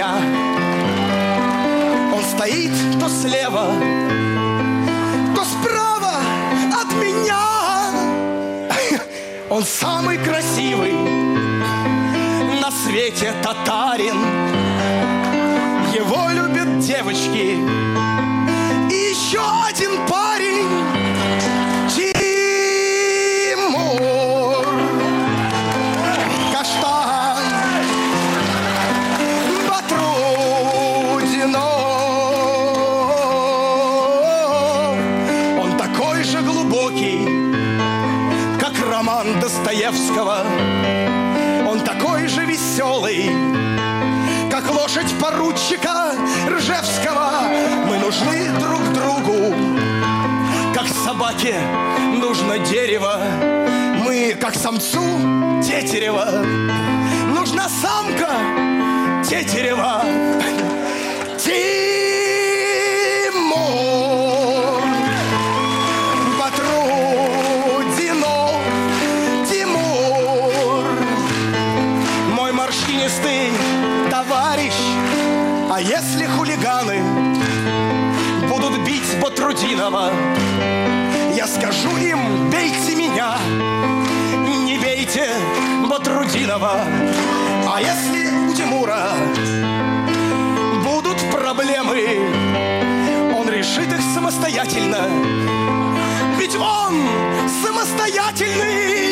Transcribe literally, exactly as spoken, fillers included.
меня. Он стоит то слева, то справа от меня. Он самый красивый на свете татарин. Его любят девочки и еще один парень Тимур. Каштан Батрутдинов. Он такой же глубокий, как роман Достоевского. Он такой же веселый, как лошадь поручика Ржевского. Мы нужны друг другу, как собаке нужно дерево. Мы, как самцу тетерева, нужна самка тетерева. Тимур Батрутдинов, Тимур, мой морщинистый товарищ. А если хулиганы будут бить Батрутдинова, я скажу им: бейте меня, не бейте Батрутдинова. А если у Тимура будут проблемы, он решит их самостоятельно, ведь он самостоятельный.